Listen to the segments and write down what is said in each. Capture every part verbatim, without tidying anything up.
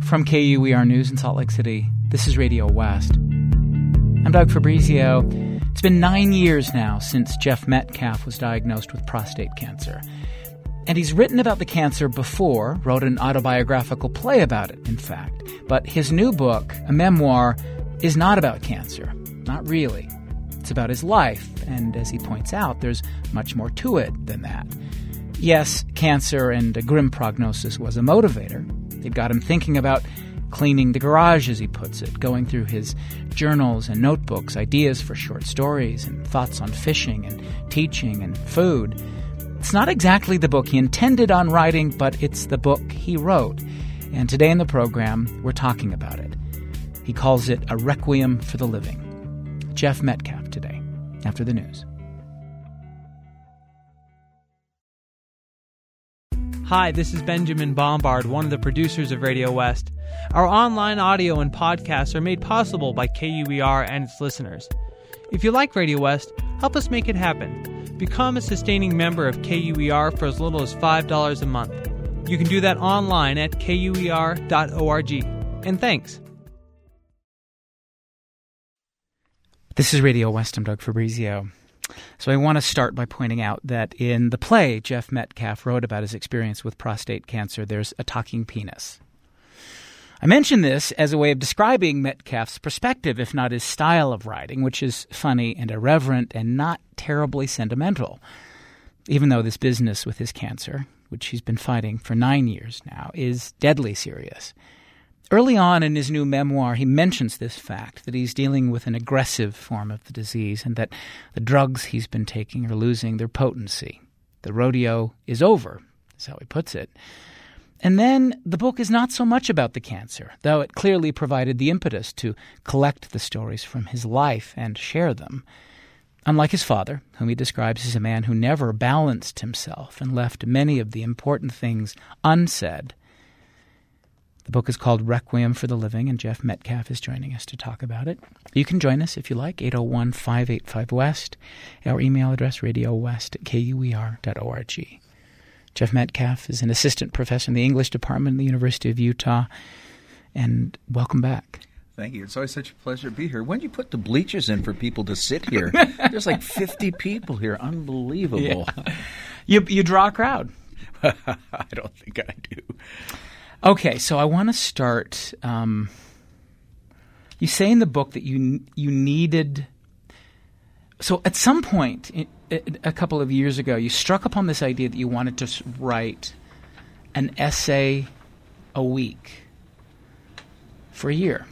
From K U E R News in Salt Lake City, this is Radio West. I'm Doug Fabrizio. It's been nine years now since Jeff Metcalf was diagnosed with prostate cancer. And he's written about the cancer before, wrote an autobiographical play about it, in fact. But his new book, a memoir, is not about cancer. Not really. It's about his life, and as he points out, there's much more to it than that. Yes, cancer and a grim prognosis was a motivator. It got him thinking about cleaning the garage, as he puts it, going through his journals and notebooks, ideas for short stories and thoughts on fishing and teaching and food. It's not exactly the book he intended on writing, but it's the book he wrote. And today in the program, we're talking about it. He calls it A Requiem for the Living. Jeff Metcalf today, after the news. Hi, this is Benjamin Bombard, one of the producers of Radio West. Our online audio and podcasts are made possible by K U E R and its listeners. If you like Radio West, help us make it happen. Become a sustaining member of K U E R for as little as five dollars a month. You can do that online at K U E R dot org. And thanks. This is Radio West. I'm Doug Fabrizio. So I want to start by pointing out that in the play Jeff Metcalf wrote about his experience with prostate cancer, there's a talking penis. I mention this as a way of describing Metcalf's perspective, if not his style of writing, which is funny and irreverent and not terribly sentimental, even though this business with his cancer, which he's been fighting for nine years now, is deadly serious. Early on in his new memoir, he mentions this fact, that he's dealing with an aggressive form of the disease and that the drugs he's been taking are losing their potency. The rodeo is over, is how he puts it. And then the book is not so much about the cancer, though it clearly provided the impetus to collect the stories from his life and share them. Unlike his father, whom he describes as a man who never balanced himself and left many of the important things unsaid, the book is called Requiem for the Living, and Jeff Metcalf is joining us to talk about it. You can join us if you like, eight oh one, five eight five, West. Our email address, radio west at K U E R dot org. Jeff Metcalf is an assistant professor in the English department at the University of Utah. And welcome back. Thank you. It's always such a pleasure to be here. When did you put the bleachers in for people to sit here? There's like fifty people here. Unbelievable. Yeah. You, you draw a crowd. I don't think I do. Okay, so I want to start. Um, you say in the book that you you needed. So at some point, a couple of years ago, you struck upon this idea that you wanted to write an essay a week for a year.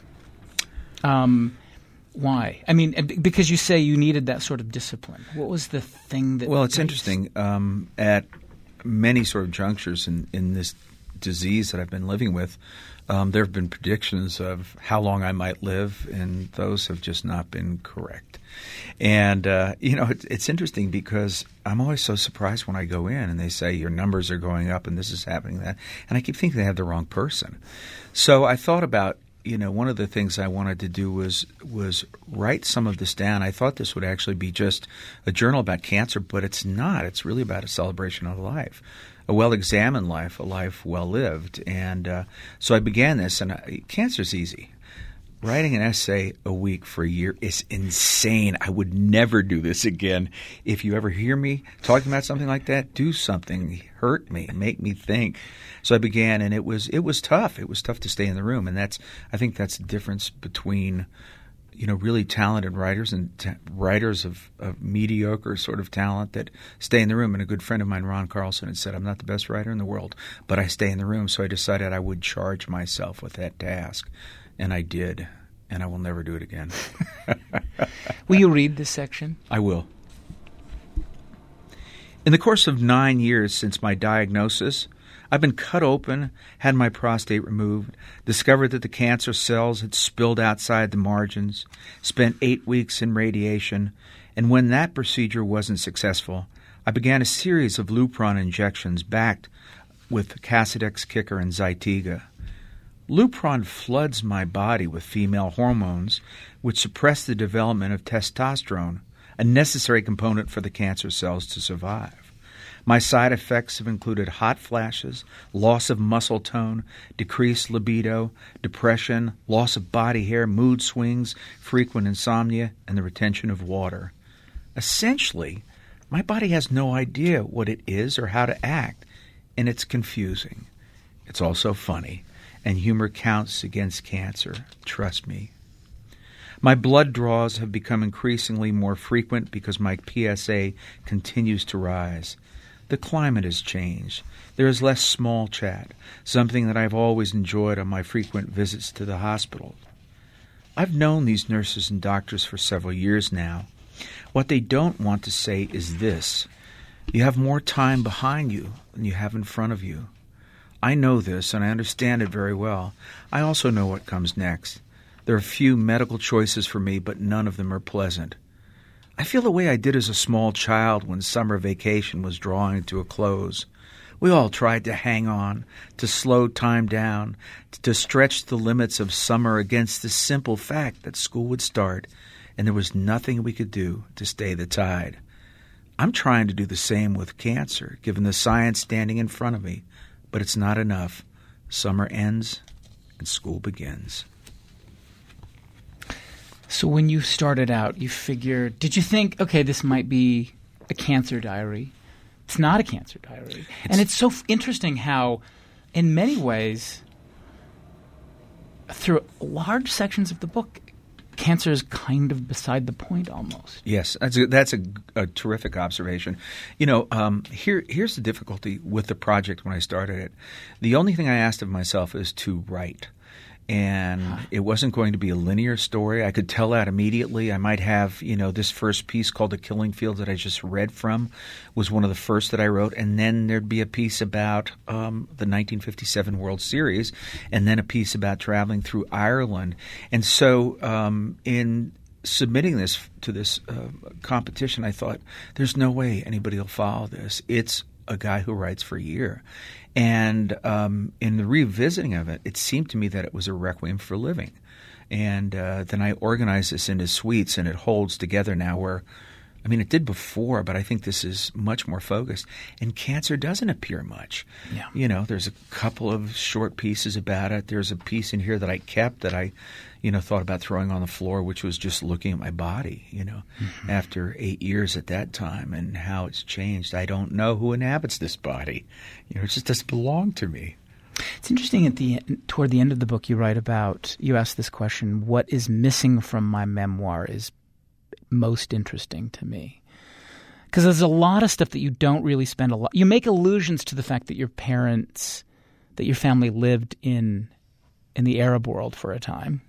Um, why? I mean, because you say you needed that sort of discipline. What was the thing that? Well, it's interesting. Um, at many sort of junctures in, in this disease that I've been living with, um, there have been predictions of how long I might live, and those have just not been correct. And, uh, you know, it, it's interesting because I'm always so surprised when I go in and they say your numbers are going up and this is happening, that. And I keep thinking they have the wrong person. So I thought about, you know, one of the things I wanted to do was was write some of this down. I thought this would actually be just a journal about cancer, but it's not. It's really about a celebration of life. A well-examined life, a life well-lived. And uh, so I began this, and I, cancer's easy. Writing an essay a week for a year is insane. I would never do this again. If you ever hear me talking about something like that, do something. Hurt me. Make me think. So I began, and it was it was tough. It was tough to stay in the room, and that's I think that's the difference between you know, really talented writers and t- writers of, of mediocre sort of talent that stay in the room. And a good friend of mine, Ron Carlson, had said, I'm not the best writer in the world, but I stay in the room. So I decided I would charge myself with that task. And I did. And I will never do it again. Will you read this section? I will. In the course of nine years since my diagnosis, I've been cut open, had my prostate removed, discovered that the cancer cells had spilled outside the margins, spent eight weeks in radiation, and when that procedure wasn't successful, I began a series of Lupron injections backed with Casodex Kicker and Zytiga. Lupron floods my body with female hormones, which suppress the development of testosterone, a necessary component for the cancer cells to survive. My side effects have included hot flashes, loss of muscle tone, decreased libido, depression, loss of body hair, mood swings, frequent insomnia, and the retention of water. Essentially, my body has no idea what it is or how to act, and it's confusing. It's also funny, and humor counts against cancer. Trust me. My blood draws have become increasingly more frequent because my P S A continues to rise. The climate has changed. There is less small chat, something that I've always enjoyed on my frequent visits to the hospital. I've known these nurses and doctors for several years now. What they don't want to say is this: you have more time behind you than you have in front of you. I know this, and I understand it very well. I also know what comes next. There are few medical choices for me, but none of them are pleasant. I feel the way I did as a small child when summer vacation was drawing to a close. We all tried to hang on, to slow time down, to stretch the limits of summer against the simple fact that school would start, and there was nothing we could do to stay the tide. I'm trying to do the same with cancer, given the science standing in front of me, but it's not enough. Summer ends and school begins. So when you started out, you figured, did you think, okay, this might be a cancer diary? It's not a cancer diary. It's, and it's so f- interesting how, in many ways, through large sections of the book, cancer is kind of beside the point almost. Yes, that's a, that's a, a terrific observation. You know, um, here here's the difficulty with the project when I started it. The only thing I asked of myself is to write. And it wasn't going to be a linear story. I could tell that immediately. I might have, you know, this first piece called The Killing Field that I just read from was one of the first that I wrote. And then there'd be a piece about um, the nineteen fifty-seven World Series, and then a piece about traveling through Ireland. And so um, in submitting this to this uh, competition, I thought, there's no way anybody will follow this. It's a guy who writes for a year. And um, in the revisiting of it, it seemed to me that it was a requiem for living. And uh, then I organized this into suites, and it holds together now where, I mean, it did before, but I think this is much more focused. And cancer doesn't appear much. Yeah. You know, there's a couple of short pieces about it. There's a piece in here that I kept that I, you know, thought about throwing on the floor, which was just looking at my body, you know, mm-hmm. after eight years at that time and how it's changed. I don't know who inhabits this body. You know, it just doesn't belong to me. It's interesting at the toward the end of the book you write about, you ask this question, what is missing from my memoir is most interesting to me. Because there's a lot of stuff that you don't really spend a lot. You make allusions to the fact that your parents, that your family lived in in the Arab world for a time.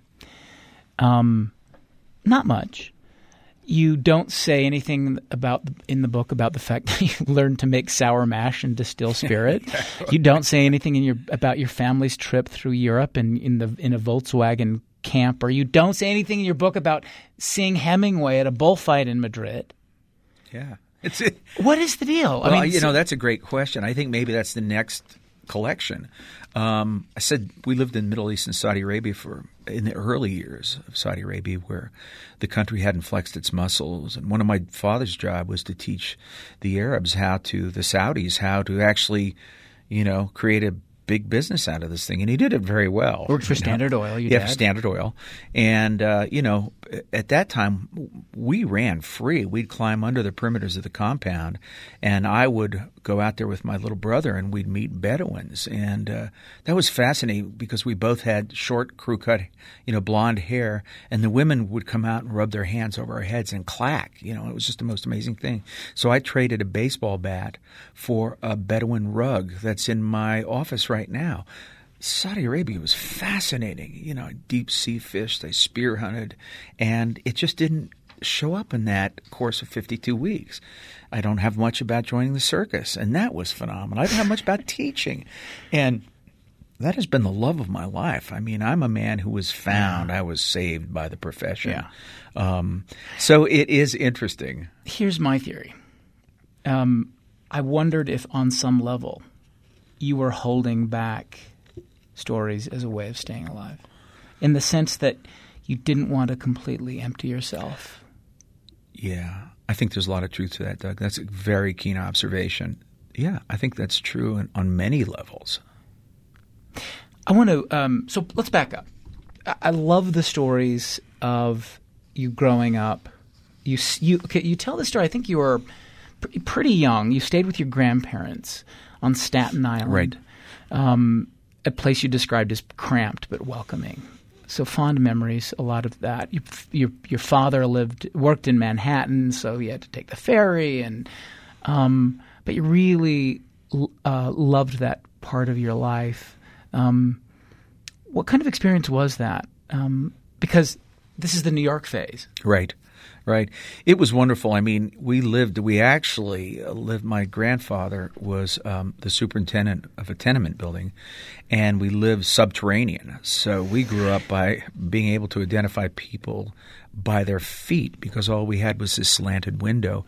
Um, not much. You don't say anything about in the book about the fact that you learned to make sour mash and distill spirit. Yeah. You don't say anything in your about your family's trip through Europe and in the in a Volkswagen camper. You don't say anything in your book about seeing Hemingway at a bullfight in Madrid. Yeah. It's it. What is the deal? Well, I mean, you know, that's a great question. I think maybe that's the next collection. Um, I said we lived in Middle East and Saudi Arabia for in the early years of Saudi Arabia, where the country hadn't flexed its muscles. And one of my father's job was to teach the Arabs how to, the Saudis, how to actually, you know, create a big business out of this thing, and he did it very well. Worked for you know? Standard Oil, your yeah, dad? for Standard Oil, and uh, you know, at that time we ran free. We'd climb under the perimeters of the compound, and I would go out there with my little brother, and we'd meet Bedouins, and uh, that was fascinating because we both had short, crew cut, you know, blonde hair, and the women would come out and rub their hands over our heads and clack. You know, it was just the most amazing thing. So I traded a baseball bat for a Bedouin rug that's in my office right now. Saudi Arabia was fascinating. You know, deep sea fish, they spear hunted, and it just didn't show up in that course of fifty-two weeks. I don't have much about joining the circus, and that was phenomenal. I don't have much about teaching, and that has been the love of my life. I mean, I'm a man who was found. Yeah. I was saved by the profession. Yeah. Um, so it is interesting. Here's my theory. Um, I wondered if on some level you were holding back stories as a way of staying alive, in the sense that you didn't want to completely empty yourself. Yeah. I think there's a lot of truth to that, Doug. That's a very keen observation. Yeah, I think that's true in, on many levels. I want to um, – so let's back up. I, I love the stories of you growing up. You you okay, you tell the story. I think you were pr- pretty young. You stayed with your grandparents on Staten Island. Right. Um, a place you described as cramped but welcoming. So fond memories, a lot of that. Your your, your father lived worked in Manhattan, so you had to take the ferry, and um, but you really uh, loved that part of your life. Um, what kind of experience was that? Um, because this is the New York phase, right? Right. It was wonderful. I mean, we lived, we actually lived, my grandfather was um, the superintendent of a tenement building, and we lived subterranean. So we grew up by being able to identify people by their feet because all we had was this slanted window.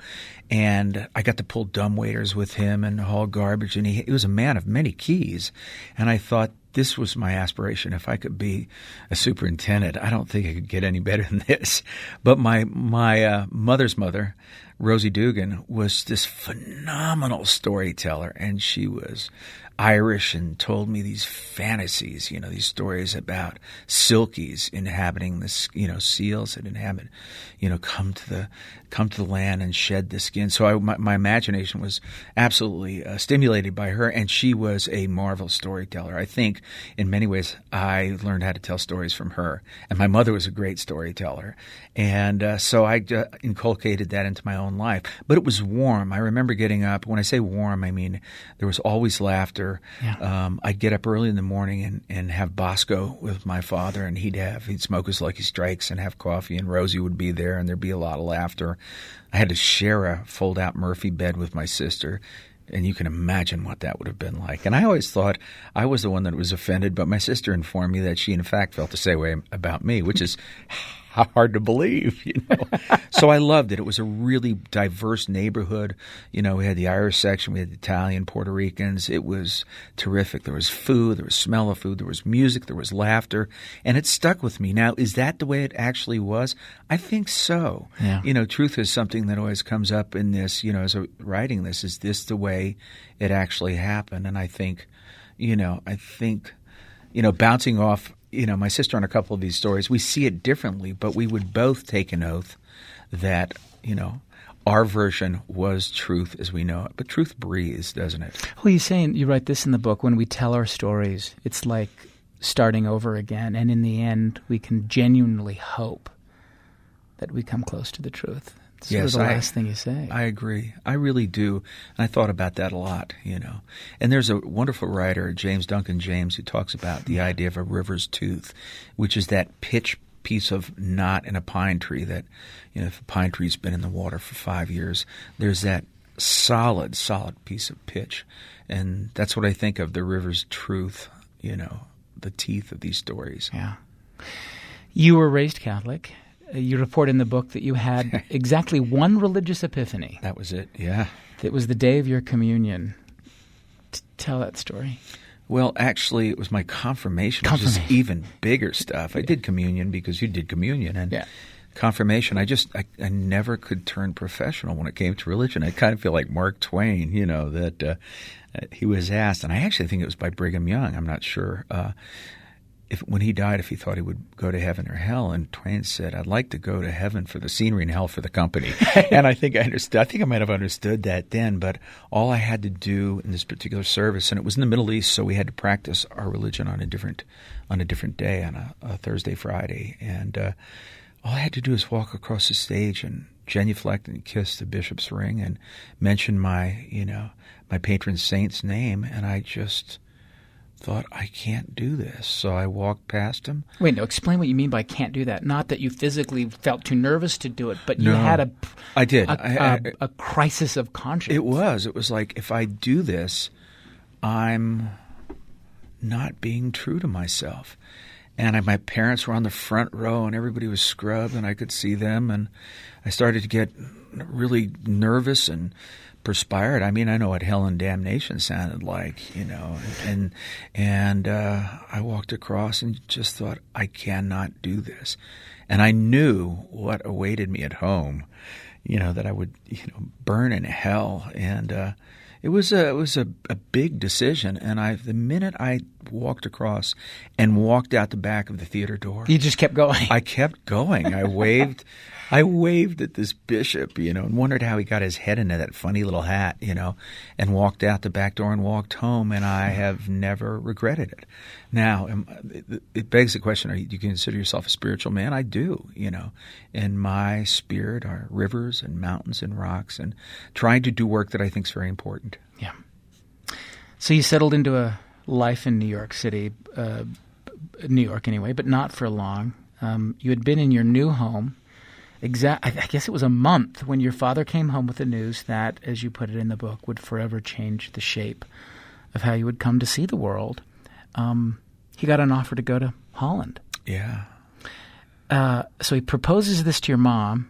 And I got to pull dumbwaiters with him and haul garbage, and he, he was a man of many keys. And I thought, this was my aspiration. If I could be a superintendent, I don't think I could get any better than this. But my my uh, mother's mother, Rosie Dugan, was this phenomenal storyteller, and she was Irish and told me these fantasies, you know, these stories about silkies inhabiting this, you know, seals that inhabit, you know, come to the come to the land and shed the skin. So I, my, my imagination was absolutely uh, stimulated by her, and she was a marvelous storyteller. I think in many ways I learned how to tell stories from her, and my mother was a great storyteller, and uh, so I uh, inculcated that into my own life. But it was warm. I remember getting up. When I say warm, I mean there was always laughter. Yeah. Um, I'd get up early in the morning and, and have Bosco with my father, and he'd have he'd smoke his Lucky Strikes and have coffee, and Rosie would be there, and there'd be a lot of laughter. I had to share a fold-out Murphy bed with my sister, and you can imagine what that would have been like. And I always thought I was the one that was offended, but my sister informed me that she, in fact, felt the same way about me, which is hard to believe, you know. So I loved it. It was a really diverse neighborhood. You know, we had the Irish section, we had the Italian, Puerto Ricans. It was terrific. There was food, there was smell of food, there was music, there was laughter, and it stuck with me. Now, is that the way it actually was? I think so. Yeah. You know, truth is something that always comes up in this, you know, as a writing this. Is this the way it actually happened? And I think, you know, I think, you know, bouncing off you know, my sister on a couple of these stories, we see it differently, but we would both take an oath that, you know, our version was truth as we know it. But truth breathes, doesn't it? Well, you're saying, you write this in the book, when we tell our stories, it's like starting over again. And in the end, we can genuinely hope that we come close to the truth. It's sort Yes, of the I, last thing you say. I agree. I really do. And I thought about that a lot, you know. And there's a wonderful writer, James Duncan James, who talks about the idea of a river's tooth, which is that pitch piece of knot in a pine tree that, you know, if a pine tree's been in the water for five years, there's that solid, solid piece of pitch. And that's what I think of the river's truth, you know, the teeth of these stories. Yeah. You were raised Catholic. You report in the book that you had exactly one religious epiphany. That was it, yeah. It was the day of your communion. T- tell that story. Well, actually, it was my confirmation, Confirmation. which is even bigger stuff. I did communion because you did communion. And Yeah. confirmation, I just, I, I never could turn professional when it came to religion. I kind of feel like Mark Twain, you know, that uh, he was asked, and I actually think it was by Brigham Young, I'm not sure, uh, if when he died, if he thought he would go to heaven or hell. And Twain said, I'd like to go to heaven for the scenery and hell for the company. And I think I understood. I think I might have understood that then, but all I had to do in this particular service, and it was in the Middle East, so we had to practice our religion on a different on a different day, on a, a Thursday, Friday. And uh, all I had to do is walk across the stage and genuflect and kiss the bishop's ring and mention my, you know, my patron saint's name, and I just thought, I can't do this. So I walked past him. Wait, no, explain what you mean by can't do that. Not that you physically felt too nervous to do it, but you No, had a, I did. a, I- a, I- a crisis of conscience. It was. It was like, if I do this, I'm not being true to myself. And I, my parents were on the front row, and everybody was scrubbed, and I could see them. And I started to get really nervous and perspired. I mean, I know what hell and damnation sounded like, you know. And and uh, I walked across and just thought, I cannot do this. And I knew what awaited me at home, you know, that I would, you know, burn in hell. And uh, It was a it was a, a big decision, and I the minute I walked across and walked out the back of the theater door, You just kept going. I kept going. I waved, I waved at this bishop, you know, and wondered how he got his head into that funny little hat, you know, and walked out the back door and walked home, and I have never regretted it. Now, it, it begs the question: are you, do you consider yourself a spiritual man? I do, you know. In my spirit are rivers and mountains and rocks, and trying to do work that I think is very important. Yeah. So you settled into a life in New York City, uh, New York anyway, but not for long. Um, you had been in your new home, exact. I, I guess it was a month when your father came home with the news that, as you put it in the book, would forever change the shape of how you would come to see the world. Um, he got an offer to go to Holland. Yeah. Uh, so he proposes this to your mom.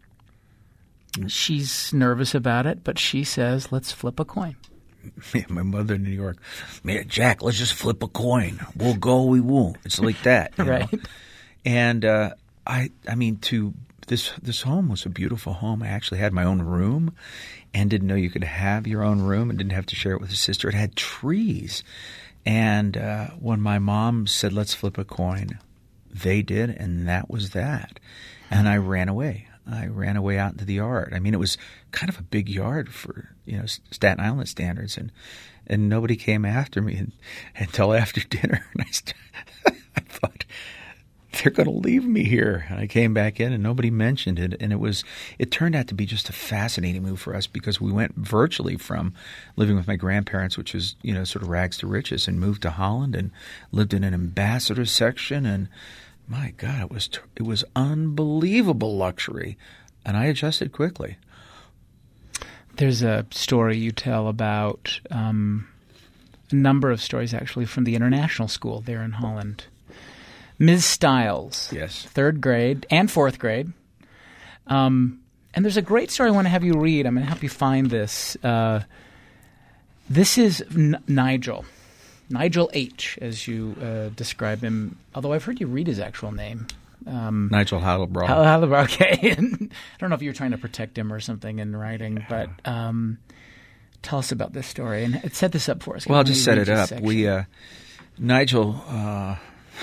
She's nervous about it, but she says, let's flip a coin. My mother in New York, man, Jack, let's just flip a coin. We'll go, we won't. It's like that. You Right. know? And uh, I I mean, to this this home was a beautiful home. I actually had my own room and didn't know you could have your own room and didn't have to share it with a sister. It had trees. And uh, when my mom said, let's flip a coin, they did, and that was that. And I ran away. I ran away out into the yard. I mean, it was kind of a big yard for, you know, Staten Island standards, and and nobody came after me and, until after dinner. And I, st- I thought, they're going to leave me here. And I came back in, and nobody mentioned it. And it was it turned out to be just a fascinating move for us, because we went virtually from living with my grandparents, which was, you know, sort of rags to riches, and moved to Holland and lived in an ambassador section. And my God, it was it was unbelievable luxury, and I adjusted quickly. There's a story you tell about um, a number of stories, actually, from the international school there in Holland. Miz Stiles, Yes. third grade and fourth grade. Um, and there's a great story I want to have you read. I'm going to help you find this. Uh, this is N- Nigel. Nigel H., as you uh, describe him, although I've heard you read his actual name. Um, Nigel Heidelberg. Hal- Heidelberg, okay. I don't know if you're trying to protect him or something in writing, but um, tell us about this story. And set this up for us. Well, I'll Can just we set read it this up. section? We, uh, Nigel, uh,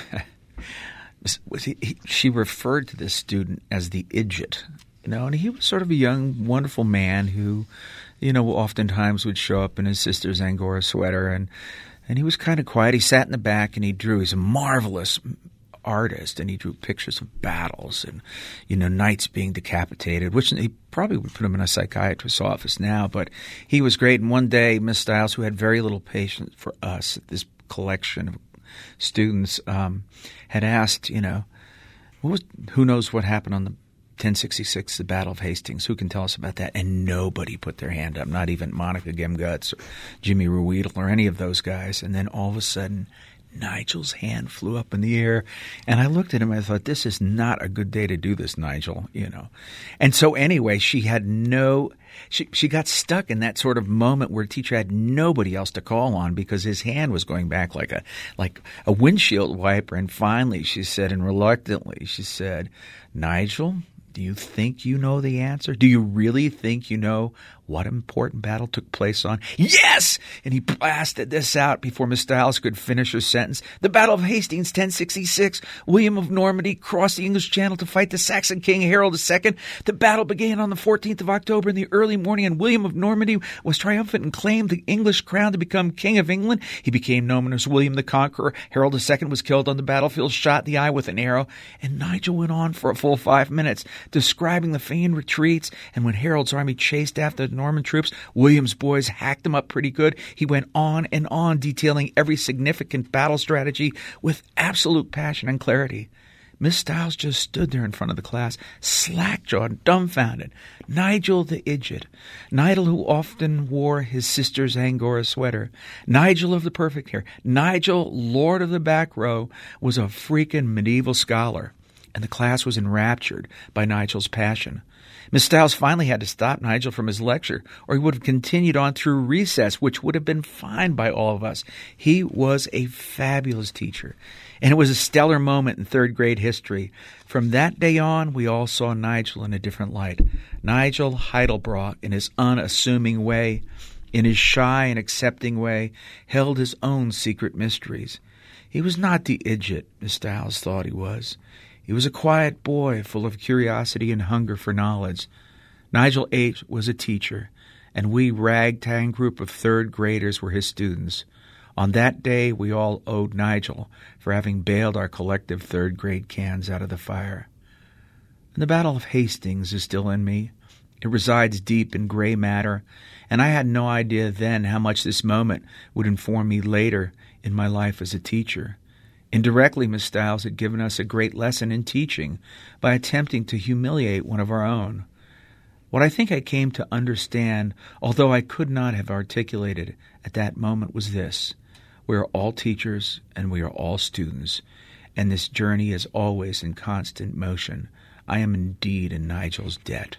was he, he, she referred to this student as the idiot, you know, and he was sort of a young, wonderful man who, you know, oftentimes would show up in his sister's Angora sweater, and and he was kind of quiet. He sat in the back and he drew. He's a marvelous artist, and he drew pictures of battles and, you know, knights being decapitated, which he probably would put him in a psychiatrist's office now, but he was great. And one day, Miss Stiles, who had very little patience for us, this collection of students, um, had asked, you know, what was, who knows what happened on the ten sixty-six, the Battle of Hastings? Who can tell us about that? And nobody put their hand up, not even Monica Gemgutz or Jimmy Ruedel or any of those guys. And then all of a sudden, Nigel's hand flew up in the air, and I looked at him and I thought, this is not a good day to do this, Nigel, you know. And so anyway, she had no she she got stuck in that sort of moment where the teacher had nobody else to call on because his hand was going back like a like a windshield wiper. And finally she said, and reluctantly she said, Nigel, do you think you know the answer? Do you really think you know what important battle took place on? Yes! And he blasted this out before Miss Stiles could finish her sentence. The Battle of Hastings, ten sixty-six. William of Normandy crossed the English Channel to fight the Saxon king Harold the Second. The battle began on the fourteenth of October in the early morning, and William of Normandy was triumphant and claimed the English crown to become King of England. He became known as William the Conqueror. Harold the Second was killed on the battlefield, shot in the eye with an arrow. And Nigel went on for a full five minutes, describing the feigned retreats. And when Harold's army chased after the Norman troops, William's boys hacked them up pretty good. He went on and on, detailing every significant battle strategy with absolute passion and clarity. Miss Stiles just stood there in front of the class, slack-jawed, dumbfounded. Nigel the idiot. Nigel who often wore his sister's Angora sweater. Nigel of the perfect hair. Nigel, Lord of the back row, was a freaking medieval scholar. And the class was enraptured by Nigel's passion. Miss Stiles finally had to stop Nigel from his lecture, or he would have continued on through recess, which would have been fine by all of us. He was a fabulous teacher, and it was a stellar moment in third grade history. From that day on, we all saw Nigel in a different light. Nigel Heidelberg, in his unassuming way, in his shy and accepting way, held his own secret mysteries. He was not the idiot Miss Stiles thought he was. He was a quiet boy full of curiosity and hunger for knowledge. Nigel H. was a teacher, and we ragtag group of third graders were his students. On that day, we all owed Nigel for having bailed our collective third grade cans out of the fire. And the Battle of Hastings is still in me. It resides deep in gray matter, and I had no idea then how much this moment would inform me later in my life as a teacher. Indirectly, Miss Stiles had given us a great lesson in teaching by attempting to humiliate one of our own. What I think I came to understand, although I could not have articulated at that moment, was this. We are all teachers and we are all students, and this journey is always in constant motion. I am indeed in Nigel's debt.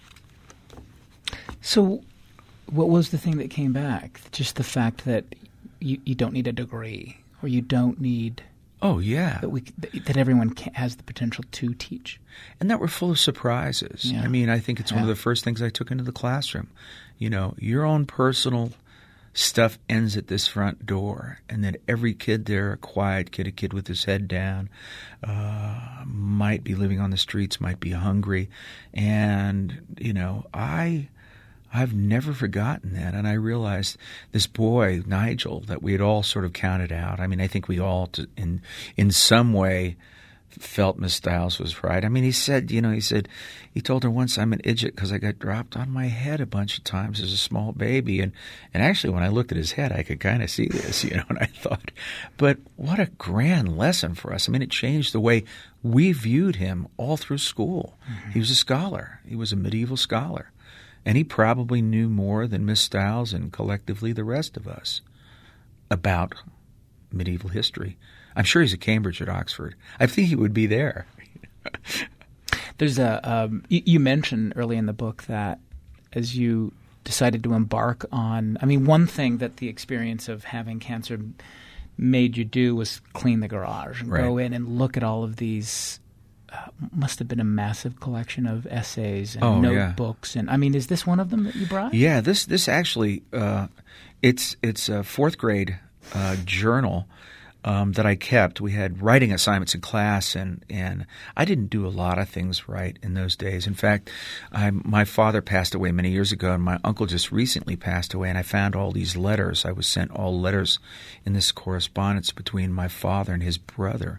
So what was the thing that came back? Just the fact that you, you don't need a degree, or you don't need... Oh, yeah. That we that everyone can, has the potential to teach. And that we're full of surprises. Yeah. I mean, I think it's yeah. one of the first things I took into the classroom. You know, your own personal stuff ends at this front door, and that every kid there, a quiet kid, a kid with his head down, uh, might be living on the streets, might be hungry. And, you know, I... I've never forgotten that, and I realized this boy, Nigel, that we had all sort of counted out. I mean, I think we all, to, in in some way, felt Miss Stiles was right. I mean, he said, you know, he said, he told her once, I'm an idiot because I got dropped on my head a bunch of times as a small baby. And, and actually, when I looked at his head, I could kind of see this, you know, and I thought, but what a grand lesson for us. I mean, it changed the way we viewed him all through school. Mm-hmm. He was a scholar. He was a medieval scholar. And he probably knew more than Miss Stiles and collectively the rest of us about medieval history. I'm sure he's at Cambridge at Oxford. I think he would be there. There's a um, you, you mentioned early in the book that as you decided to embark on, I mean, one thing that the experience of having cancer made you do was clean the garage and right. go in and look at all of these. Uh, must have been a massive collection of essays and oh, notebooks, yeah. and I mean, is this one of them that you brought? Yeah, this this actually, uh, it's it's a fourth grade uh, journal um, that I kept. We had writing assignments in class, and, and I didn't do a lot of things right in those days. In fact, I, my father passed away many years ago, and my uncle just recently passed away, and I found all these letters. I was sent all letters in this correspondence between my father and his brother.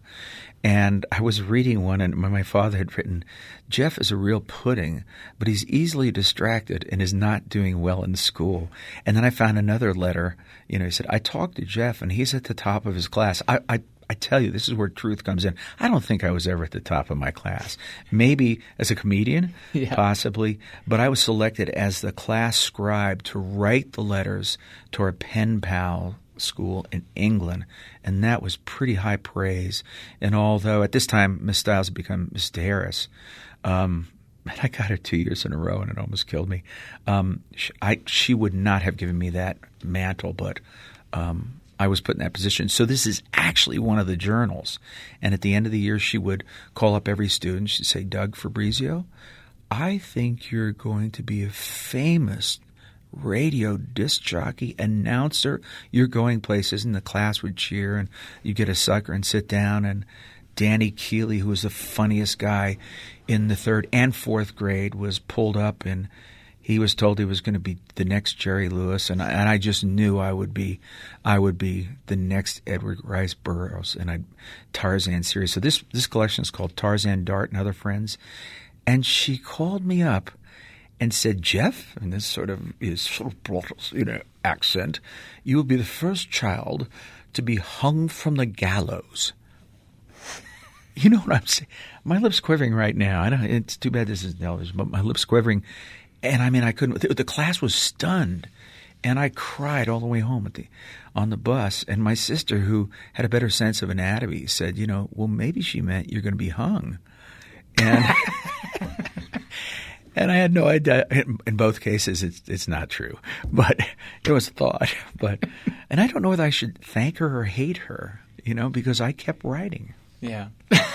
And I was reading one, and my father had written, Jeff is a real pudding, but he's easily distracted and is not doing well in school. And then I found another letter. You know, he said, I talked to Jeff, and he's at the top of his class. I, I, I tell you, this is where truth comes in. I don't think I was ever at the top of my class. Maybe as a comedian, yeah. possibly, but I was selected as the class scribe to write the letters to our pen pal school in England, and that was pretty high praise. And although at this time Miss Stiles had become Mister Harris, um, and I got her two years in a row, and it almost killed me. Um, she, I, she would not have given me that mantle, but um, I was put in that position. So this is actually one of the journals. And at the end of the year, she would call up every student. She'd say, Doug Fabrizio, I think you're going to be a famous radio disc jockey, announcer. You're going places, and the class would cheer, and you get a sucker and sit down. And Danny Keeley, who was the funniest guy in the third and fourth grade, was pulled up, and he was told he was going to be the next Jerry Lewis, and I, and I just knew I would be, I would be the next Edward Rice Burroughs, and I Tarzan series. So this this collection is called Tarzan, Dart, and Other Friends, and she called me up and said, Jeff, and this sort of is sort of brought us, you know, accent, you will be the first child to be hung from the gallows. You know what I'm saying? My lips quivering right now. I know it's too bad this is television, but my lips quivering. And I mean, I couldn't. The, the class was stunned, and I cried all the way home at the on the bus. And my sister, who had a better sense of anatomy, said, you know, well, maybe she meant you're going to be hung. And and I had no idea. In, in both cases, it's it's not true, but it was a thought. But and I don't know whether I should thank her or hate her, you know, because I kept writing. Yeah.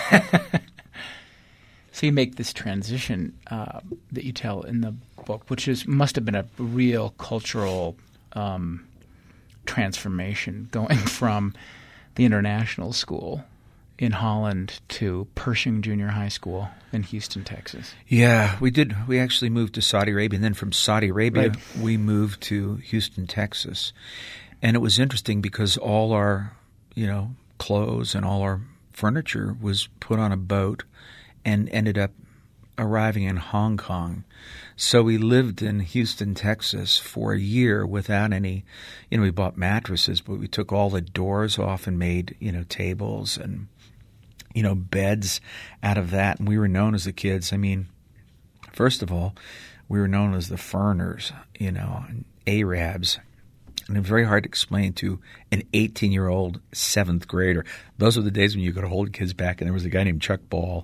So you make this transition uh, that you tell in the book, which is must have been a real cultural um, transformation going from the international school in Holland to Pershing Junior High School in Houston, Texas. Yeah, we did. We actually moved to Saudi Arabia, and then from Saudi Arabia, Right. we moved to Houston, Texas. And it was interesting because all our, you know, clothes and all our furniture was put on a boat and ended up arriving in Hong Kong. So we lived in Houston, Texas for a year without any, you know, we bought mattresses, but we took all the doors off and made, you know, tables and, you know, beds out of that. And we were known as the kids. I mean, first of all, we were known as the Furners, you know, and Arabs. And it's very hard to explain to an eighteen-year-old seventh grader. Those were the days when you could hold kids back, and there was a guy named Chuck Ball,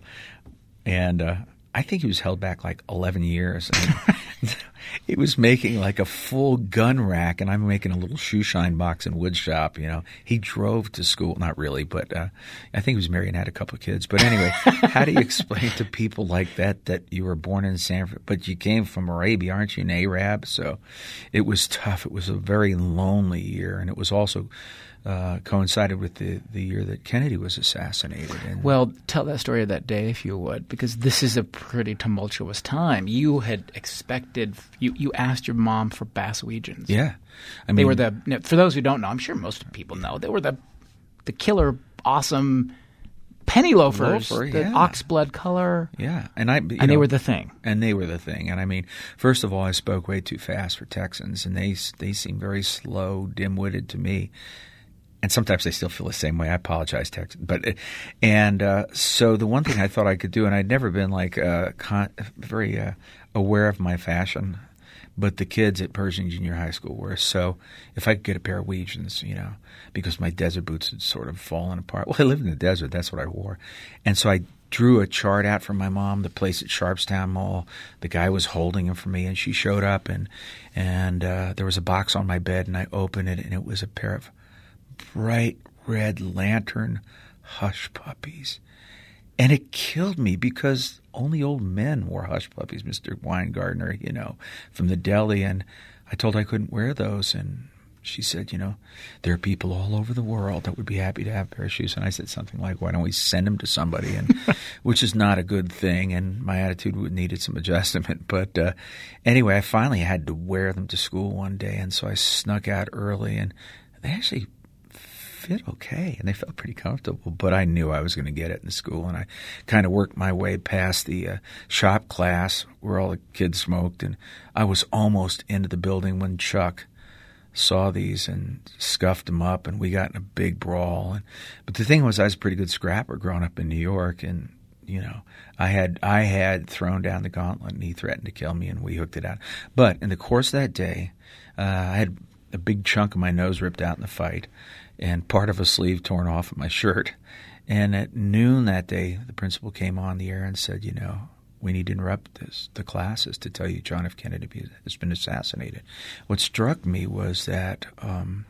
and uh, I think he was held back like eleven years. And he was making like a full gun rack, and I'm making a little shoe shine box and wood shop, you know. He drove to school. Not really, but uh, I think he was married and had a couple of kids. But anyway, how do you explain to people like that that you were born in San Francisco, but you came from Arabia, aren't you, an Arab? So it was tough. It was a very lonely year, and it was also uh, coincided with the, the year that Kennedy was assassinated. And Well, tell that story of that day, if you would, because this is a pretty tumultuous time. You had expected you, – you asked your mom for Baswegians. yeah. I mean, They were the – for those who don't know, I'm sure most people know, they were the the killer, awesome penny loafers, Loafer, the yeah. oxblood color, yeah. And, I, you and they know, were the thing. And they were the thing. And I mean, first of all, I spoke way too fast for Texans, and they they seem very slow, dim-witted to me. And sometimes they still feel the same way. I apologize, Texans. But and uh, so the one thing I thought I could do, and I'd never been like uh, con- very uh, aware of my fashion, but the kids at Pershing Junior High School were. So if I could get a pair of Weegians, you know, because my desert boots had sort of fallen apart. Well, I lived in the desert. That's what I wore. And so I drew a chart out for my mom, the place at Sharpstown Mall. The guy was holding them for me, and she showed up, and and uh, there was a box on my bed, and I opened it, and it was a pair of bright red lantern hush puppies. And it killed me because only old men wore hush puppies, Mister Weingartner, you know, from the deli. And I told her I couldn't wear those. And she said, you know, there are people all over the world that would be happy to have a pair of shoes. And I said something like, why don't we send them to somebody? And which is not a good thing. And my attitude would needed some adjustment. But uh, anyway, I finally had to wear them to school one day. And so I snuck out early, and they actually fit okay, and they felt pretty comfortable, but I knew I was going to get it in school, and I kind of worked my way past the uh, shop class where all the kids smoked, and I was almost into the building when Chuck saw these and scuffed them up, and we got in a big brawl. And, but the thing was, I was a pretty good scrapper growing up in New York, and you know, I had I had thrown down the gauntlet, and he threatened to kill me, and we hooked it out. But in the course of that day, uh, I had a big chunk of my nose ripped out in the fight, and part of a sleeve torn off of my shirt. And at noon that day, the principal came on the air and said, you know, we need to interrupt this, the classes to tell you John F. Kennedy has been assassinated. What struck me was that um,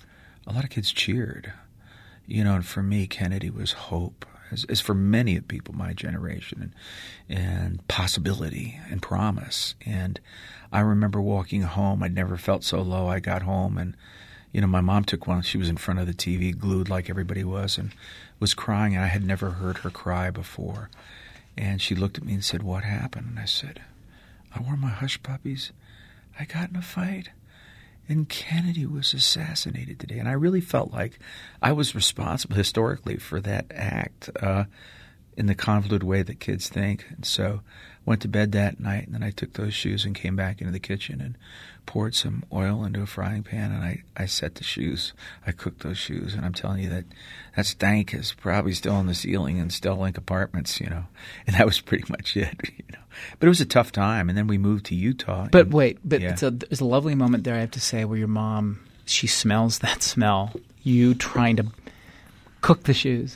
a lot of kids cheered. You know, and for me, Kennedy was hope, as, as for many of people my generation, and, and possibility and promise. And I remember walking home. I'd never felt so low. I got home, and you know, my mom took one. She was in front of the T V, glued like everybody was, and was crying. And I had never heard her cry before. And she looked at me and said, what happened? And I said, I wore my hush puppies. I got in a fight. And Kennedy was assassinated today. And I really felt like I was responsible historically for that act uh, in the convoluted way that kids think. And so went to bed that night, and then I took those shoes and came back into the kitchen and poured some oil into a frying pan, and I, I set the shoes. I cooked those shoes, and I'm telling you that that stank is probably still on the ceiling in Stellink Apartments, you know. And that was pretty much it, you know. But it was a tough time, and then we moved to Utah. But and, wait, but yeah. it's a, there's a lovely moment there, I have to say, where your mom, she smells that smell, you trying to cook the shoes.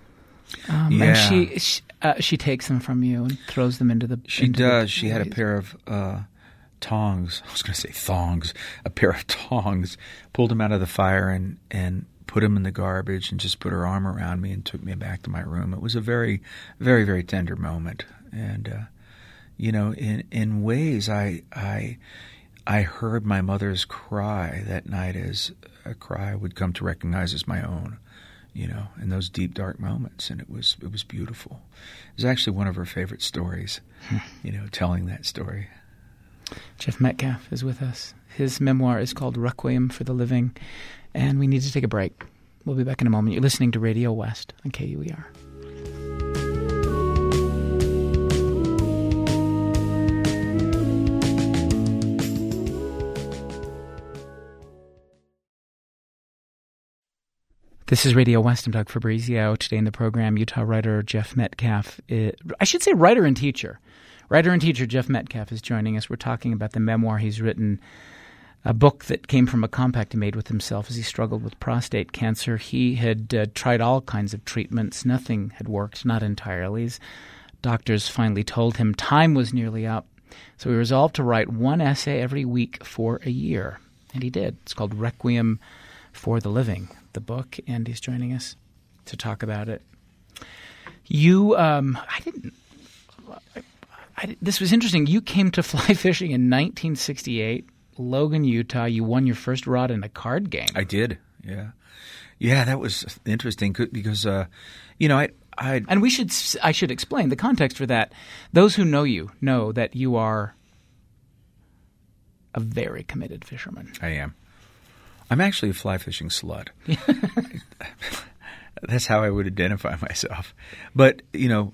Um, yeah. And she she, uh, she takes them from you and throws them into the She into does. The she had a pair of uh, tongs. I was going to say thongs. A pair of tongs. Pulled them out of the fire and, and put them in the garbage, and just put her arm around me and took me back to my room. It was a very, very, very tender moment. And, uh, you know, in in ways I I I heard my mother's cry that night as a cry I would come to recognize as my own, you know, in those deep, dark moments. And it was it was beautiful. It was actually one of her favorite stories, you know, telling that story. Jeff Metcalf is with us. His memoir is called Requiem for the Living, and we need to take a break. We'll be back in a moment. You're listening to Radio West on K U E R. This is Radio West. I'm Doug Fabrizio. Today in the program, Utah writer Jeff Metcalf, is, I should say writer and teacher. Writer and teacher Jeff Metcalf is joining us. We're talking about the memoir he's written, a book that came from a compact he made with himself as he struggled with prostate cancer. He had uh, tried all kinds of treatments. Nothing had worked, not entirely. His doctors finally told him time was nearly up. So he resolved to write one essay every week for a year. And he did. It's called Requiem for the Living, the book, and he's joining us to talk about it. You, um, I didn't, I, I, this was interesting. You came to fly fishing in nineteen sixty-eight, Logan, Utah. You won your first rod in a card game. I did, yeah. Yeah, that was interesting because, uh, you know, I, I... And we should, I should explain the context for that. Those who know you know that you are a very committed fisherman. I am. I'm actually a fly fishing slut. That's how I would identify myself. But, you know,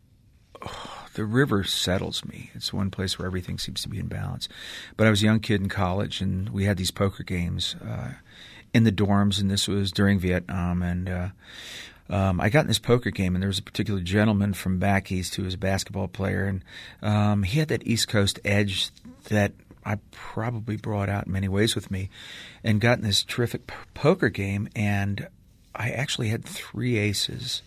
oh, the river settles me. It's one place where everything seems to be in balance. But I was a young kid in college, and we had these poker games uh, in the dorms, and this was during Vietnam. And uh, um, I got in this poker game, and there was a particular gentleman from back east who was a basketball player, and um, he had that East Coast edge that I probably brought out in many ways with me, and got in this terrific p- poker game, and I actually had three aces.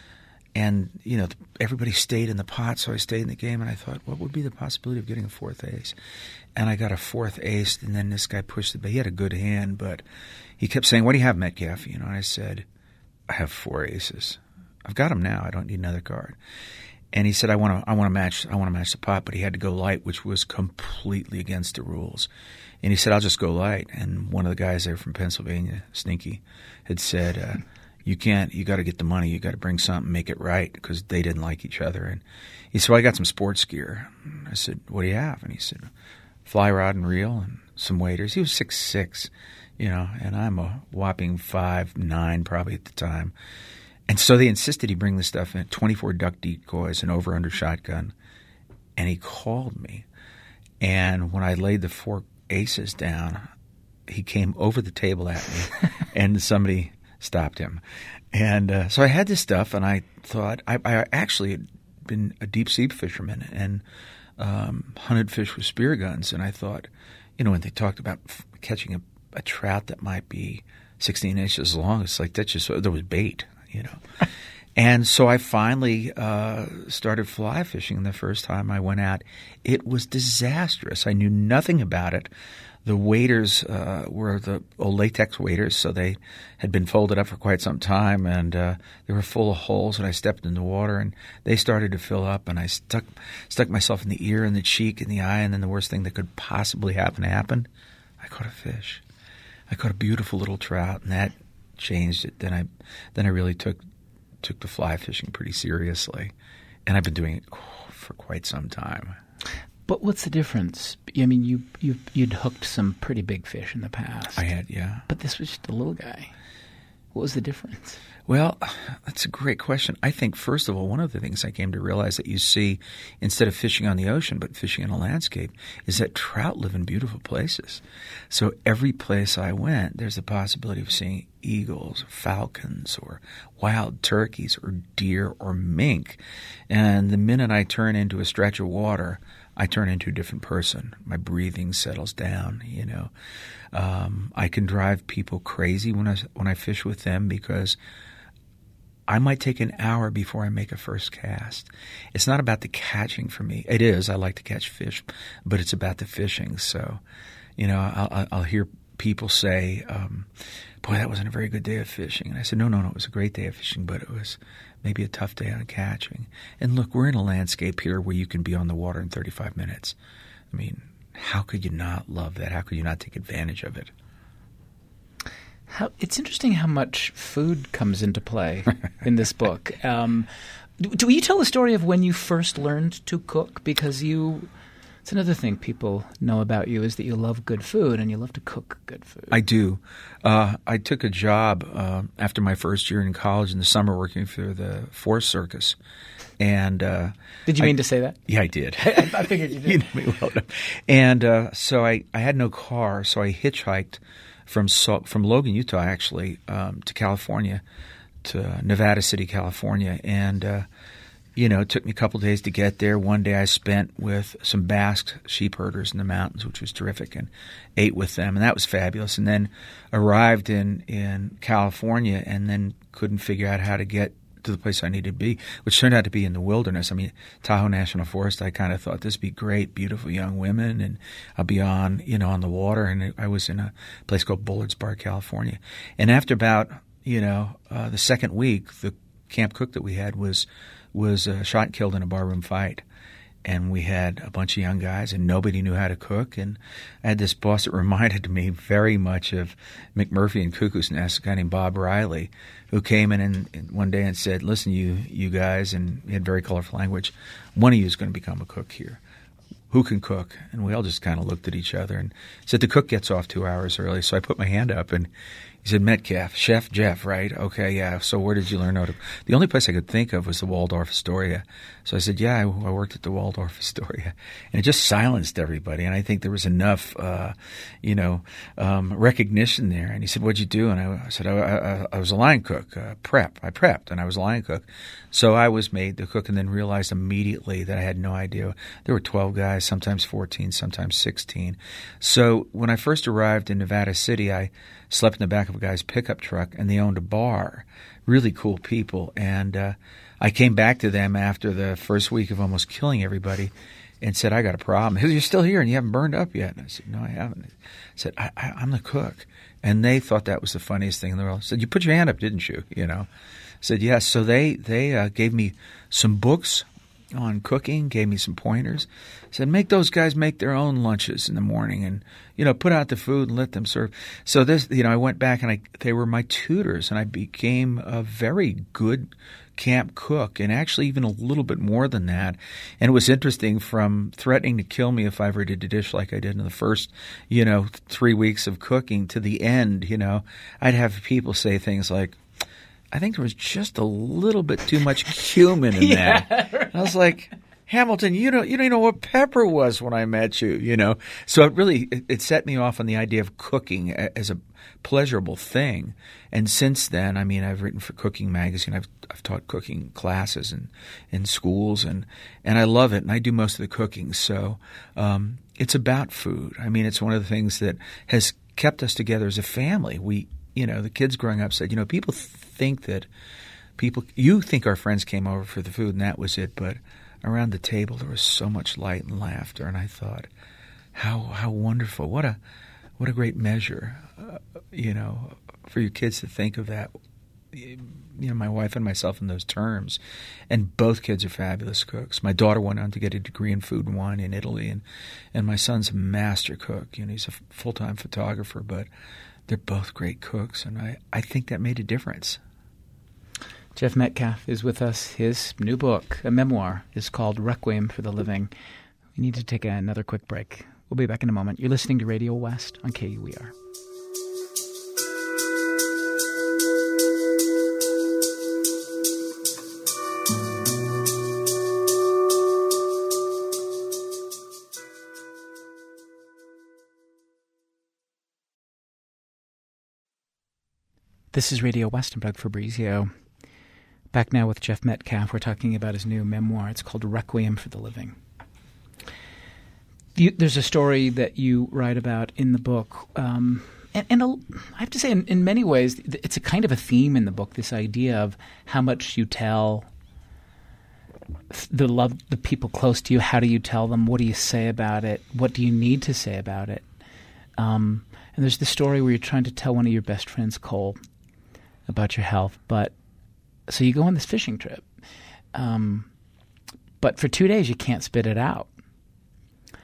And, you know, everybody stayed in the pot, so I stayed in the game, and I thought, what would be the possibility of getting a fourth ace? And I got a fourth ace, and then this guy pushed the – he had a good hand, but he kept saying, what do you have, Metcalf? You know, and I said, I have four aces. I've got them now. I don't need another card. And he said, I want to I want to match I want to match the pot, but he had to go light, which was completely against the rules. And he said, I'll just go light. And one of the guys there from Pennsylvania, Sneaky, had said, uh, you can't, you got to get the money, you got to bring something, make it right, because they didn't like each other. And he said, well, I got some sports gear. I said, what do you have? And he said, fly rod and reel and some waders. He was six six, you know, and I'm a whopping five nine probably at the time. And so they insisted he bring this stuff in, twenty-four duck decoys, an over-under shotgun. And he called me. And when I laid the four aces down, he came over the table at me, and somebody stopped him. And uh, so I had this stuff, and I thought – I I actually had been a deep-sea fisherman and um, hunted fish with spear guns. And I thought, you know, when they talked about f- catching a, a trout that might be sixteen inches long, it's like that just – there was bait. You know, and so I finally uh, started fly fishing. The first time I went out, it was disastrous. I knew nothing about it. The waders uh, were the old latex waders, so they had been folded up for quite some time, and uh, they were full of holes. And I stepped in the water, and they started to fill up. And I stuck stuck myself in the ear, and the cheek, and the eye, and then the worst thing that could possibly happen happened. I caught a fish. I caught a beautiful little trout, and that changed it. Then I, then I really took took the fly fishing pretty seriously, and I've been doing it oh, for quite some time. But what's the difference? I mean, you you you'd hooked some pretty big fish in the past. I had, yeah. But this was just a little guy. What was the difference? Well, that's a great question. I think, first of all, one of the things I came to realize that you see instead of fishing on the ocean but fishing in a landscape is that trout live in beautiful places. So every place I went, there's a possibility of seeing eagles, falcons, or wild turkeys, or deer, or mink. And the minute I turn into a stretch of water, I turn into a different person. My breathing settles down, you know. Um, I can drive people crazy when I, when I fish with them because I might take an hour before I make a first cast. It's not about the catching for me. It is. I like to catch fish, but it's about the fishing. So, you know, I'll, I'll hear people say, um, boy, that wasn't a very good day of fishing. And I said, no, no, no, it was a great day of fishing, but it was maybe a tough day on catching. And look, we're in a landscape here where you can be on the water in thirty-five minutes. I mean, how could you not love that? How could you not take advantage of it? How, it's interesting how much food comes into play in this book. Um, do, do you tell the story of when you first learned to cook? Because you, it's another thing people know about you is that you love good food and you love to cook good food. I do. Uh, I took a job uh, after my first year in college in the summer working for the Forest Circus. And uh, did you I, mean to say that? Yeah, I did. I, I figured you did. You know me well enough. And uh, so I, I had no car, so I hitchhiked from from Logan, Utah, actually, um, to California, to Nevada City, California. And, uh, you know, it took me a couple of days to get there. One day I spent with some Basque sheep herders in the mountains, which was terrific, and ate with them, and that was fabulous. And then arrived in, in California and then couldn't figure out how to get to the place I needed to be, which turned out to be in the wilderness. I mean, Tahoe National Forest, I kind of thought this would be great, beautiful young women, and I'll be on, you know, on the water. And I was in a place called Bullards Bar, California. And after about, you know, uh, the second week, the camp cook that we had was was uh, shot and killed in a barroom fight. And we had a bunch of young guys, and nobody knew how to cook. And I had this boss that reminded me very much of McMurphy and Cuckoo's Nest, a guy named Bob Riley, who came in and, and one day and said, listen, you you guys, and he had very colorful language, one of you is going to become a cook here. Who can cook? And we all just kind of looked at each other and said, the cook gets off two hours early. So I put my hand up, and he said, Metcalf, Chef Jeff, right? Okay, yeah. So where did you learn how to? The only place I could think of was the Waldorf Astoria. So I said, yeah, I, I worked at the Waldorf Astoria. And it just silenced everybody. And I think there was enough, uh, you know, um, recognition there. And he said, what'd you do? And I, I said, I, I, I was a line cook, uh, prep. I prepped, and I was a line cook. So I was made the cook, and then realized immediately that I had no idea. There were twelve guys, sometimes fourteen, sometimes sixteen. So when I first arrived in Nevada City, I slept in the back of a guy's pickup truck, and they owned a bar. Really cool people. And uh, I came back to them after the first week of almost killing everybody and said, I got a problem. He said, you're still here and you haven't burned up yet. And I said, no, I haven't. I said, I, I, I'm the cook. And they thought that was the funniest thing in the world. I said, you put your hand up, didn't you? You know, I said, yes. So they, they uh, gave me some books on cooking, gave me some pointers, said, make those guys make their own lunches in the morning and, you know, put out the food and let them serve. So this, you know, I went back and I, they were my tutors, and I became a very good camp cook, and actually even a little bit more than that. And it was interesting, from threatening to kill me if I ever did a dish like I did in the first, you know, three weeks of cooking to the end, you know, I'd have people say things like, I think there was just a little bit too much cumin in yeah, that. right. I was like, Hamilton, you don't, you don't even know what pepper was when I met you, you know. So it really it, it set me off on the idea of cooking as a pleasurable thing. And since then, I mean, I've written for Cooking Magazine. I've I've taught cooking classes in, in schools, and, and I love it. And I do most of the cooking. So um, it's about food. I mean, it's one of the things that has kept us together as a family. We You know, the kids growing up said, you know, people think that people, you think our friends came over for the food and that was it, but around the table there was so much light and laughter, and I thought, how how wonderful, what a what a great measure, uh, you know, for your kids to think of that. You know, my wife and myself in those terms, and both kids are fabulous cooks. My daughter went on to get a degree in food and wine in Italy, and and my son's a master cook. You know, he's a full time photographer, but they're both great cooks, and I, I think that made a difference. Jeff Metcalf is with us. His new book, a memoir, is called Requiem for the Living. We need to take another quick break. We'll be back in a moment. You're listening to Radio West on K U E R. This is Radio West. I'm Doug Fabrizio. Back now with Jeff Metcalf. We're talking about his new memoir. It's called Requiem for the Living. You, there's a story that you write about in the book. Um, and and a, I have to say, in, in many ways, it's a kind of a theme in the book, this idea of how much you tell the love, the people close to you. How do you tell them? What do you say about it? What do you need to say about it? Um, and there's this story where you're trying to tell one of your best friends, Cole, about your health, but so you go on this fishing trip, um, but for two days you can't spit it out.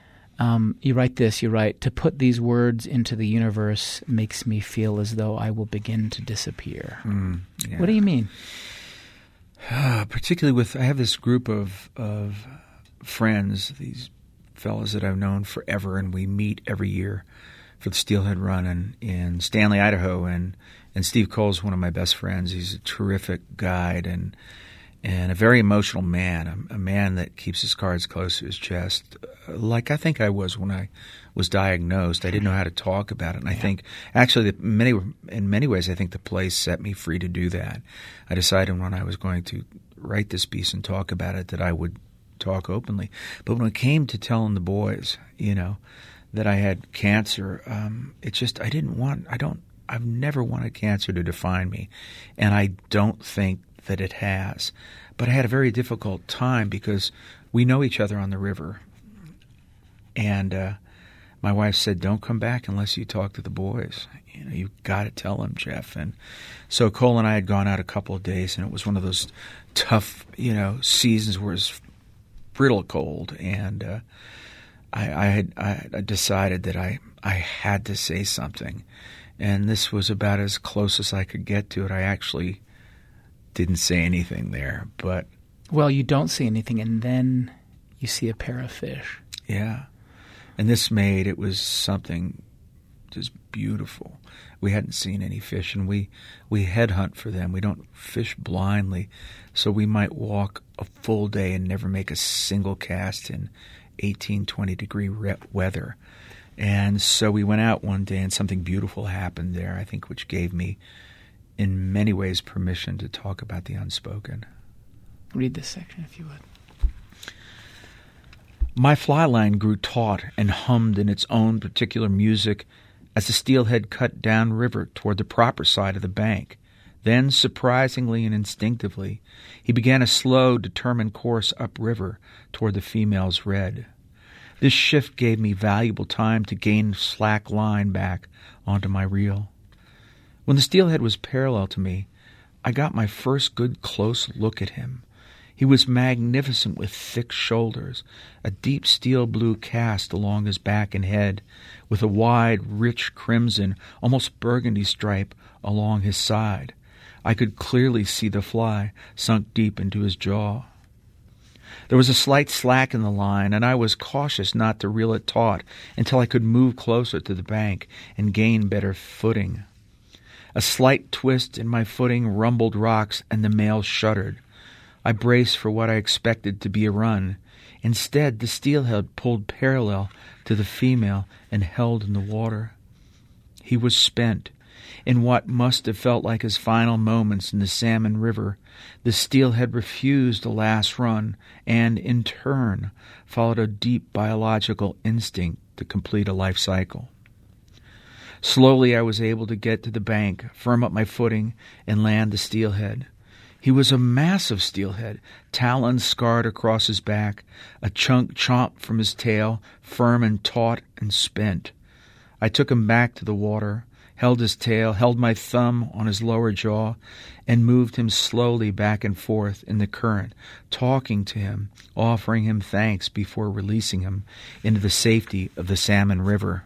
Um, you write this, you write, to put these words into the universe makes me feel as though I will begin to disappear. Mm, yeah. What do you mean? Uh, particularly with, I have this group of, of friends, these fellows that I've known forever, and we meet every year for the Steelhead Run in, in Stanley, Idaho, and, and Steve Cole's one of my best friends. He's a terrific guide and and a very emotional man, a, a man that keeps his cards close to his chest, uh, like I think I was when I was diagnosed. I didn't know how to talk about it, and I think actually that many in many ways I think the place set me free to do that. I decided when I was going to write this piece and talk about it that I would talk openly. But when it came to telling the boys, you know, that I had cancer, um, it just I didn't want I don't I've never wanted cancer to define me, and I don't think that it has. But I had a very difficult time because we know each other on the river. And uh, my wife said, don't come back unless you talk to the boys. You know, you've got to tell them, Jeff. And so Cole and I had gone out a couple of days, and it was one of those tough, you know, seasons where it's brittle cold. And uh, I, I had I decided that I, I had to say something. And this was about as close as I could get to it. I actually didn't say anything there, but... Well, you don't see anything, and then you see a pair of fish. Yeah. And this made, it was something just beautiful. We hadn't seen any fish, and we, we headhunt for them. We don't fish blindly, so we might walk a full day and never make a single cast in eighteen, twenty degree weather. And so we went out one day, and something beautiful happened there, I think, which gave me, in many ways, permission to talk about the unspoken. Read this section, if you would. My fly line grew taut and hummed in its own particular music as the steelhead cut downriver toward the proper side of the bank. Then, surprisingly and instinctively, he began a slow, determined course upriver toward the female's red. This shift gave me valuable time to gain slack line back onto my reel. When the steelhead was parallel to me, I got my first good close look at him. He was magnificent with thick shoulders, a deep steel blue cast along his back and head, with a wide, rich crimson, almost burgundy stripe along his side. I could clearly see the fly sunk deep into his jaw. There was a slight slack in the line, and I was cautious not to reel it taut until I could move closer to the bank and gain better footing. A slight twist in my footing rumbled rocks, and the male shuddered. I braced for what I expected to be a run. Instead, the steelhead pulled parallel to the female and held in the water. He was spent. In what must have felt like his final moments in the Salmon River, the steelhead refused a last run and, in turn, followed a deep biological instinct to complete a life cycle. Slowly I was able to get to the bank, firm up my footing, and land the steelhead. He was a massive steelhead, talons scarred across his back, a chunk chomped from his tail, firm and taut and spent. I took him back to the water, held his tail, held my thumb on his lower jaw, and moved him slowly back and forth in the current, talking to him, offering him thanks before releasing him into the safety of the Salmon River.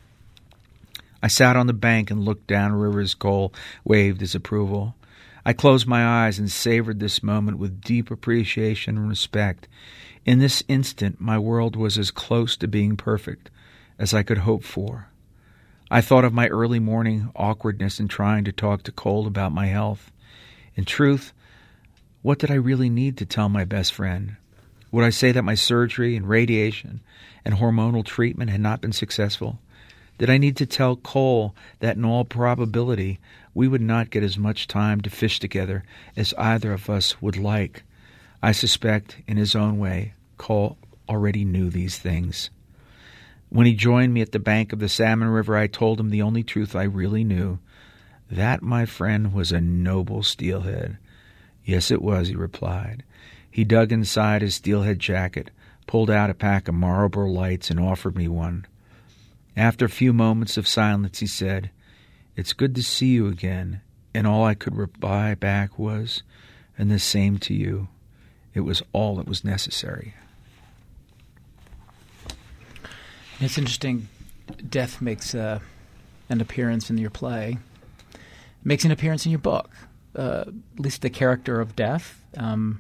I sat on the bank and looked down river as Cole waved his approval. I closed my eyes and savored this moment with deep appreciation and respect. In this instant, my world was as close to being perfect as I could hope for. I thought of my early morning awkwardness in trying to talk to Cole about my health. In truth, what did I really need to tell my best friend? Would I say that my surgery and radiation and hormonal treatment had not been successful? Did I need to tell Cole that in all probability we would not get as much time to fish together as either of us would like? I suspect, in his own way, Cole already knew these things. When he joined me at the bank of the Salmon River, I told him the only truth I really knew. That, my friend, was a noble steelhead. Yes, it was, he replied. He dug inside his steelhead jacket, pulled out a pack of Marlboro Lights, and offered me one. After a few moments of silence, he said, "It's good to see you again." And all I could reply back was, "And the same to you." It was all that was necessary. It's interesting. Death makes uh, an appearance in your play. Makes an appearance in your book. Uh, at least the character of Death. Um,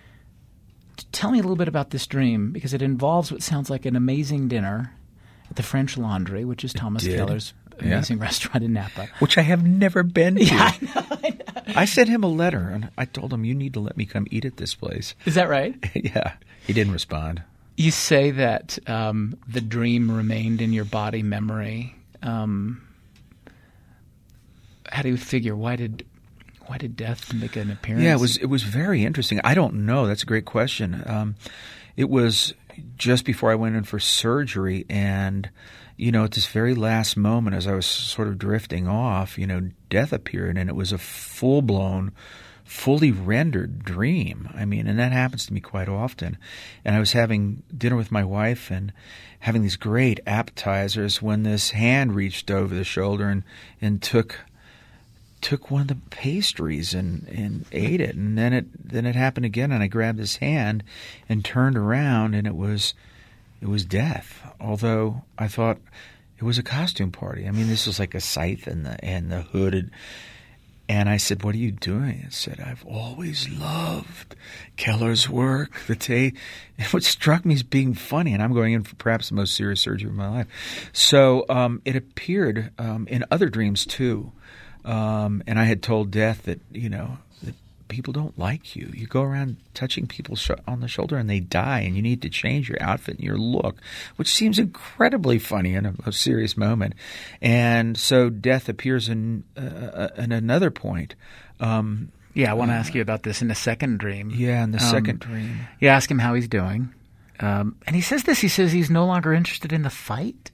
tell me a little bit about this dream, because it involves what sounds like an amazing dinner at the French Laundry, which is Thomas did. Keller's amazing yeah. restaurant in Napa. Which I have never been to. Yeah, I know, I know. I sent him a letter, and I told him, you need to let me come eat at this place. Is that right? Yeah. He didn't respond. You say that um, the dream remained in your body memory. Um, how do you figure? Why did why did death make an appearance? Yeah, it was it was very interesting. I don't know. That's a great question. Um, it was just before I went in for surgery, and you know, at this very last moment, as I was sort of drifting off, you know, death appeared, and it was a full blown, fully rendered dream. I mean, and that happens to me quite often. And I was having dinner with my wife and having these great appetizers when this hand reached over the shoulder and, and took took one of the pastries and, and ate it. And then it then it happened again, and I grabbed his hand and turned around, and it was it was death. Although I thought it was a costume party. I mean, this was like a scythe and the and the hooded. And I said, "What are you doing?" I said, "I've always loved Keller's work." The ta- and what struck me as being funny, and I'm going in for perhaps the most serious surgery of my life. So um, it appeared um, in other dreams too. Um, and I had told Death that, you know, that people don't like you. You go around touching people sh- on the shoulder and they die, and you need to change your outfit and your look, which seems incredibly funny in a, a serious moment. And so Death appears in, uh, in another point. Um, yeah, I want to uh, ask you about this in the second dream. Yeah, in the um, second dream. You ask him how he's doing. Um, and he says this, he says he's no longer interested in the fight.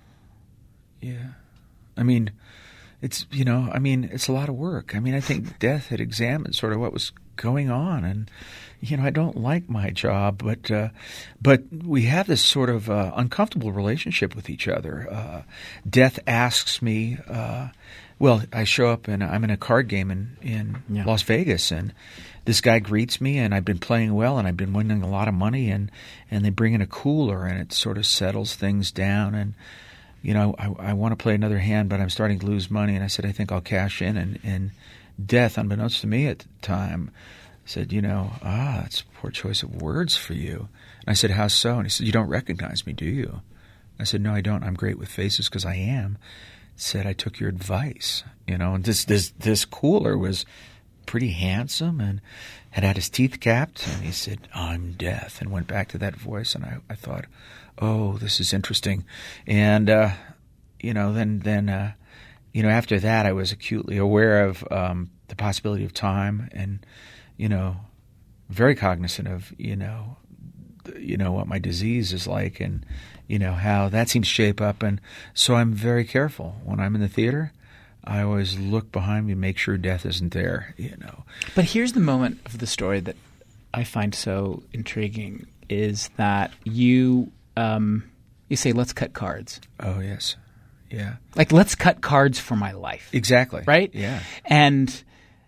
Yeah. I mean... It's, you know, I mean, it's a lot of work. I mean, I think Death had examined sort of what was going on. And, you know, I don't like my job, but uh, but we have this sort of uh, uncomfortable relationship with each other. Uh, Death asks me, uh, well, I show up and I'm in a card game in, in yeah. Las Vegas, and this guy greets me, and I've been playing well, and I've been winning a lot of money, and, and they bring in a cooler, and it sort of settles things down. And you know, I, I want to play another hand, but I'm starting to lose money. And I said, I think I'll cash in. And, and Death, unbeknownst to me at the time, said, you know, ah, that's a poor choice of words for you. And I said, how so? And he said, you don't recognize me, do you? I said, no, I don't. I'm great with faces because I am. He said, I took your advice. You know, and this, this, this cooler was pretty handsome and had had his teeth capped. And he said, I'm Death, and went back to that voice. And I, I thought, oh, this is interesting. And, uh, you know, then, then uh, you know, after that, I was acutely aware of um, the possibility of time and, you know, very cognizant of, you know, you know, what my disease is like and, you know, how that seems to shape up. And so I'm very careful. When I'm in the theater, I always look behind me and make sure Death isn't there, you know. But here's the moment of the story that I find so intriguing is that you... Um, you say, let's cut cards. Oh, yes. Yeah. Like, let's cut cards for my life. Exactly. Right? Yeah. And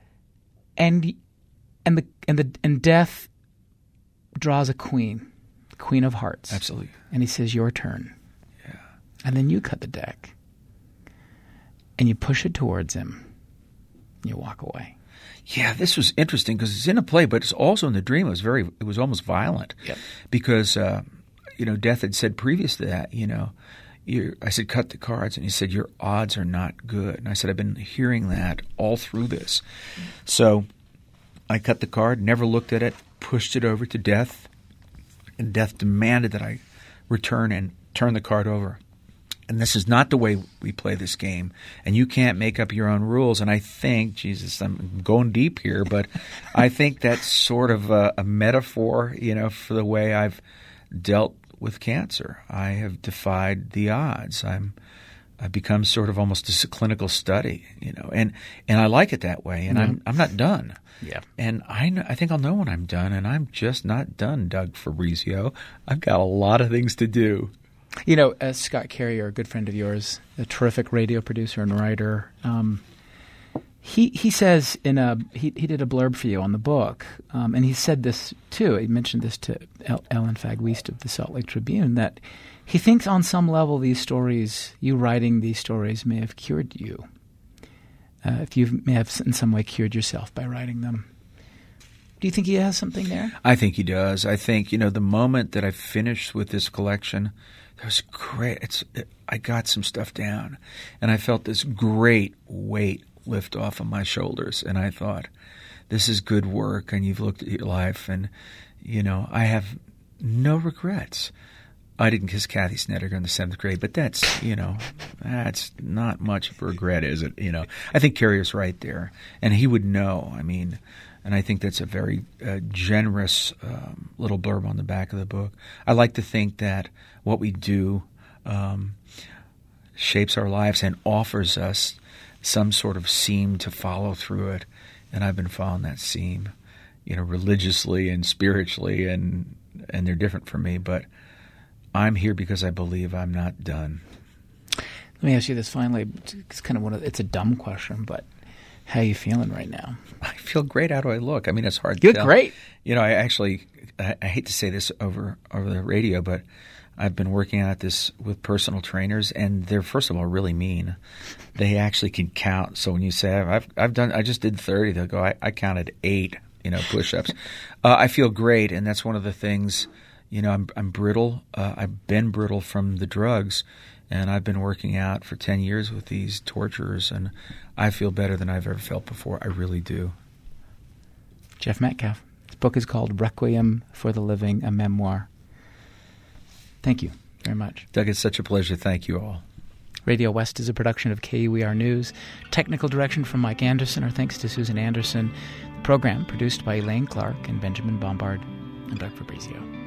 and and the and the and Death draws a queen, Queen of Hearts. Absolutely. And he says, your turn. Yeah. And then you cut the deck. And you push it towards him. And you walk away. Yeah, this was interesting because it's in a play, but it's also in the dream. It was very, it was almost violent. Yep. Because uh, you know, Death had said previous to that, you know, you're, I said, cut the cards. And he said, your odds are not good. And I said, I've been hearing that all through this. So I cut the card, never looked at it, pushed it over to Death. And Death demanded that I return and turn the card over. And this is not the way we play this game. And you can't make up your own rules. And I think, Jesus, I'm going deep here, but I think that's sort of a, a metaphor, you know, for the way I've dealt with cancer. I have defied the odds. I'm I've become sort of almost a clinical study, you know, and, and I like it that way. And mm-hmm. I'm I'm not done. Yeah. And I know, I think I'll know when I'm done, and I'm just not done, Doug Fabrizio. I've got a lot of things to do. You know, as Scott Carrier, a good friend of yours, a terrific radio producer and writer, um, He he says in a he he did a blurb for you on the book, um, and he said this too. He mentioned this to El- Ellen Fagweast of the Salt Lake Tribune, that he thinks on some level these stories, you writing these stories, may have cured you. Uh, if you may have in some way cured yourself by writing them. Do you think he has something there? I think he does. I think, you know, the moment that I finished with this collection, it was great. It's it, I got some stuff down, and I felt this great weight lift off of my shoulders, and I thought, this is good work, and you've looked at your life, and, you know, I have no regrets. I didn't kiss Kathy Snedeker in the seventh grade, but that's, you know, that's not much of a regret, is it? You know, I think Carrier's right there, and he would know. I mean, and I think that's a very uh, generous um, little blurb on the back of the book. I like to think that what we do um, shapes our lives and offers us some sort of seam to follow through it, and I've been following that seam, you know, religiously and spiritually, and and they're different for me, but I'm here because I believe I'm not done. Let me ask you this finally. It's kind of one of it's a dumb question, but how are you feeling right now? I feel great. How do I look? I mean, it's hard You're to tell. Great. You know, I actually I, I hate to say this over over the radio, but I've been working at this with personal trainers, and they're, first of all, really mean. They actually can count. So when you say, I've I've done, I just did thirty, they'll go, I, I counted eight, you know, push-ups. uh, I feel great, and that's one of the things, you know, I'm, I'm brittle. Uh, I've been brittle from the drugs, and I've been working out for ten years with these torturers, and I feel better than I've ever felt before. I really do. Jeff Metcalf. His book is called Requiem for the Living, a Memoir. Thank you very much. Doug, it's such a pleasure. Thank you all. Radio West is a production of K U E R News. Technical direction from Mike Anderson. Our thanks to Susan Anderson. The program produced by Elaine Clark and Benjamin Bombard. I'm Doug Fabrizio.